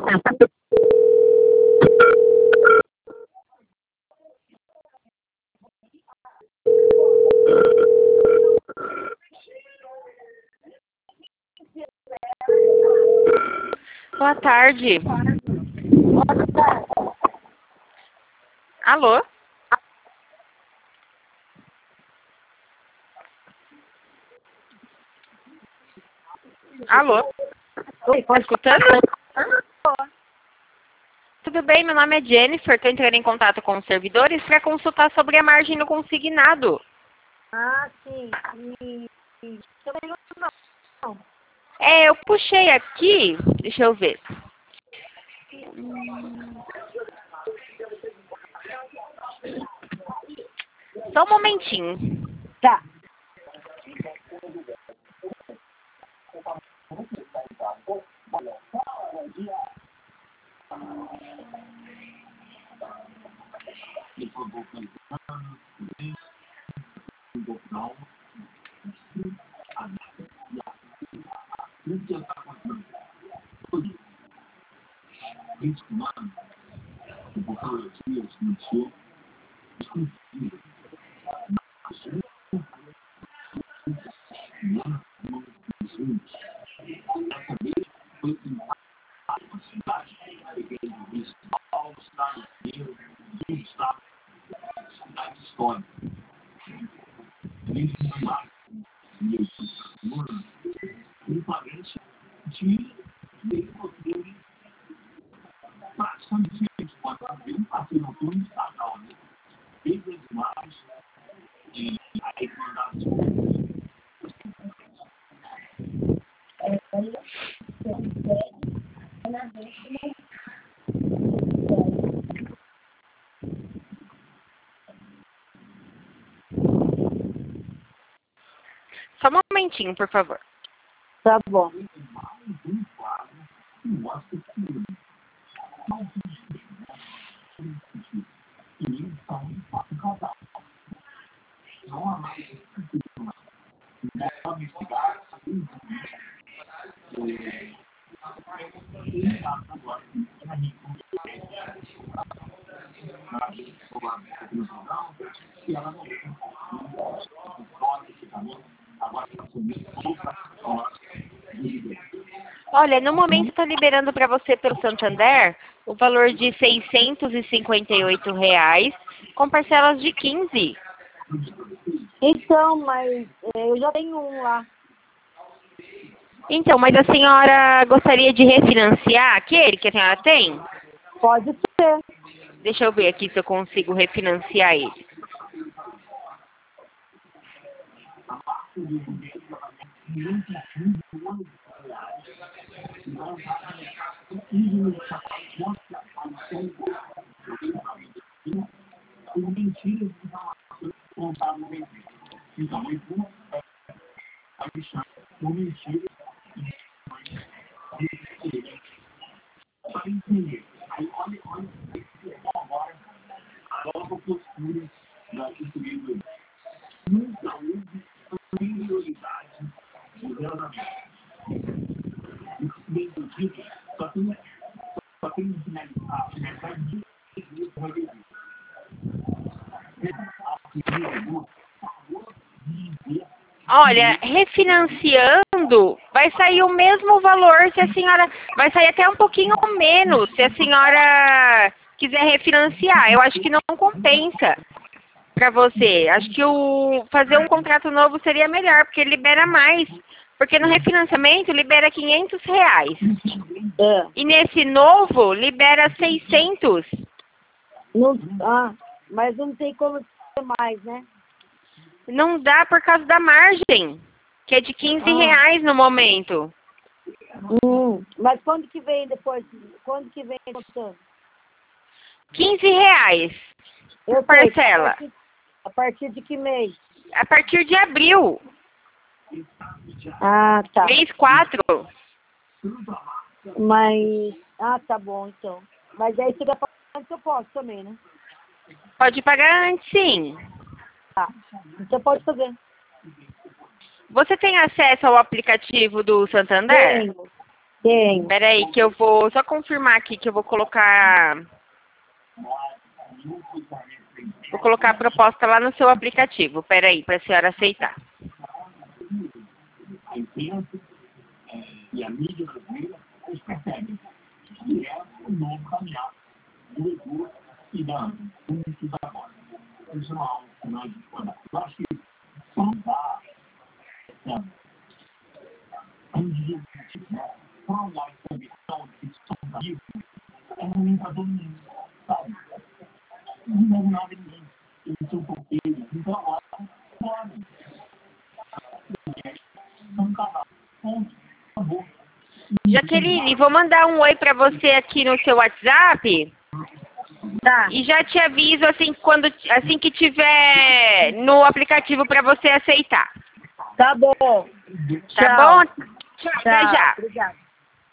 Boa tarde. Alô? Alô? Oi, Tá escutando? Tudo bem, meu nome é Jennifer, estou entrando em contato com os servidores para consultar sobre a margem do consignado. Ah, sim. Também não. Eu puxei aqui, deixa eu ver. Só um momentinho. Tá. Só um momentinho, por favor. Tá bom. Olha, no momento está liberando para você pelo Santander o valor de R$ 658, com parcelas de 15. Então, mas eu já tenho um lá. Então, mas a senhora gostaria de refinanciar aquele que a senhora tem? Pode ser. Deixa eu ver aqui se eu consigo refinanciar ele. Olha, refinanciando, vai sair o mesmo valor se a senhora... Vai sair até um pouquinho menos se a senhora quiser refinanciar. Eu acho que não compensa para você. Acho que fazer um contrato novo seria melhor, porque libera mais. Porque no refinanciamento libera R$ 500. É. E nesse novo libera 600. Não, mas não tem como ser mais, né? Não dá por causa da margem, que é de R$ 15 no momento. Mas quando que vem depois? Quando que vem contando? R$ 15 por sei, parcela. A partir de que mês? A partir de abril, Ah, tá. mês 4. Mas. Ah, tá bom, então. Mas aí você dá pra antes eu posso também, né? Pode pagar antes, sim. Tá. Então pode fazer. Você tem acesso ao aplicativo do Santander? Tenho. Tenho. Peraí, que eu vou só confirmar aqui que eu vou colocar. Vou colocar a proposta lá no seu aplicativo. Peraí, para a senhora aceitar. E a mídia brasileira os persegue, que é o novo caminhar do Edu e da Unidos agora. Isso não é algo que nós discordamos. Eu acho que só dá essa para um lado de convicção de que somos amigos, é ruim para todo mundo, sabe? Não deve nada a ninguém. Eles são porteiros, então agora podem. São um casal. Ponto. Acabou. Jaqueline, vou mandar um oi para você aqui no seu WhatsApp. Tá. E já te aviso assim que tiver no aplicativo para você aceitar. Tá bom. Tá Tchau. bom? Tchau, até Tchau. já. Obrigada.